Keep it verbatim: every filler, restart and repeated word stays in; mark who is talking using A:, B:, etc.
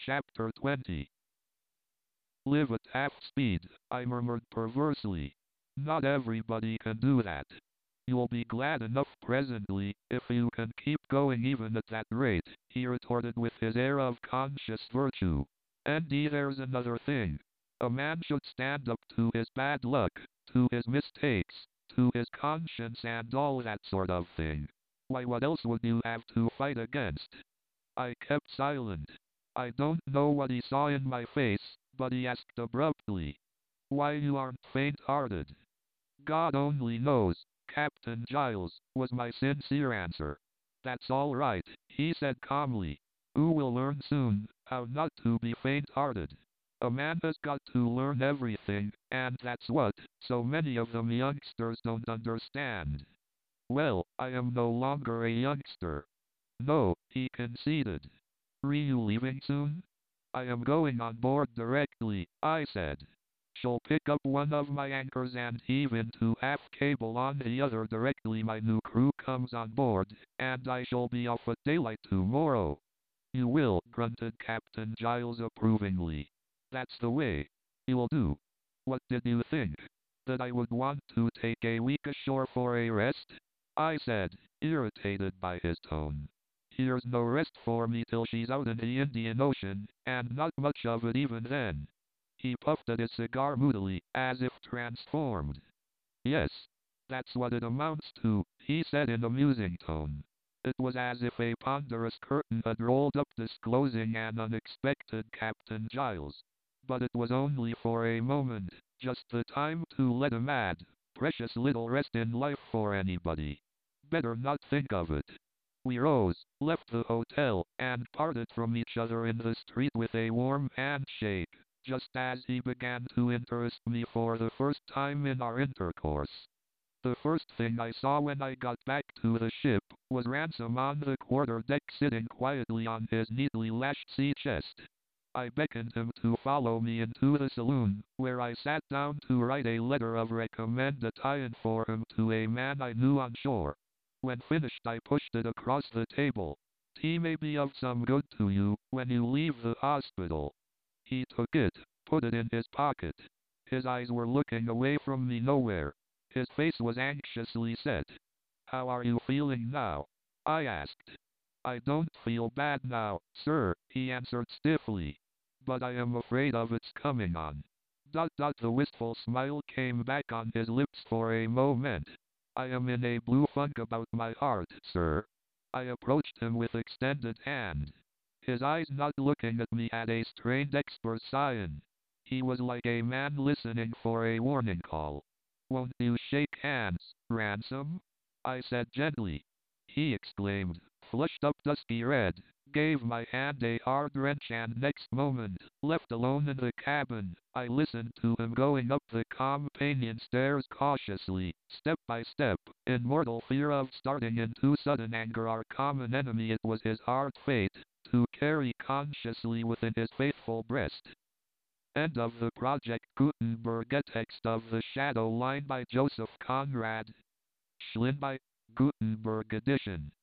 A: Chapter twenty. Live at half speed, I murmured perversely. Not everybody can do that. You'll be glad enough presently, if you can keep going even at that rate, he retorted with his air of conscious virtue. And there's another thing. A man should stand up to his bad luck, to his mistakes, to his conscience and all that sort of thing. Why, what else would you have to fight against? I kept silent. I don't know what he saw in my face, but he asked abruptly, "Why, you aren't faint-hearted?" "God only knows, Captain Giles," was my sincere answer. "That's all right," he said calmly. "You will learn soon how not to be faint-hearted. A man has got to learn everything, and that's what so many of them youngsters don't understand." "Well, I am no longer a youngster." "No," he conceded. "Are you leaving soon?" "I am going on board directly," I said. "Shall pick up one of my anchors and heave into half cable on the other directly my new crew comes on board, and I shall be off at daylight tomorrow." "You will," grunted Captain Giles approvingly. "That's the way. You'll do. What did you think? That I would want to take a week ashore for a rest?" I said, irritated by his tone. "Here's no rest for me till she's out in the Indian Ocean, and not much of it even then." He puffed at his cigar moodily, as if transformed. "Yes, that's what it amounts to," he said in a musing tone. It was as if a ponderous curtain had rolled up disclosing an unexpected Captain Giles. But it was only for a moment, just the time to let him add, "Precious little rest in life for anybody. Better not think of it." We rose, left the hotel, and parted from each other in the street with a warm handshake, just as he began to interest me for the first time in our intercourse. The first thing I saw when I got back to the ship was Ransom on the quarter-deck sitting quietly on his neatly lashed sea chest. I beckoned him to follow me into the saloon, where I sat down to write a letter of recommendation for him to a man I knew on shore. When finished I pushed it across the table. "Tea may be of some good to you when you leave the hospital." He took it, put it in his pocket. His eyes were looking away from me nowhere. His face was anxiously set. "How are you feeling now?" I asked. "I don't feel bad now, sir," he answered stiffly. "But I am afraid of its coming on." Dot dot the wistful smile came back on his lips for a moment. "I am in a blue funk about my heart, sir." I approached him with extended hand. His eyes not looking at me had a strained expression. He was like a man listening for a warning call. "Won't you shake hands, Ransom?" I said gently. He exclaimed, flushed up dusky red, gave my hand a hard wrench, and next moment, left alone in the cabin, I listened to him going up the companion stairs cautiously, step by step, in mortal fear of starting in too sudden anger our common enemy it was his hard fate to carry consciously within his faithful breast. End of the Project Gutenberg. Text of the Shadow Line by Joseph Conrad. Schlien by Gutenberg Edition.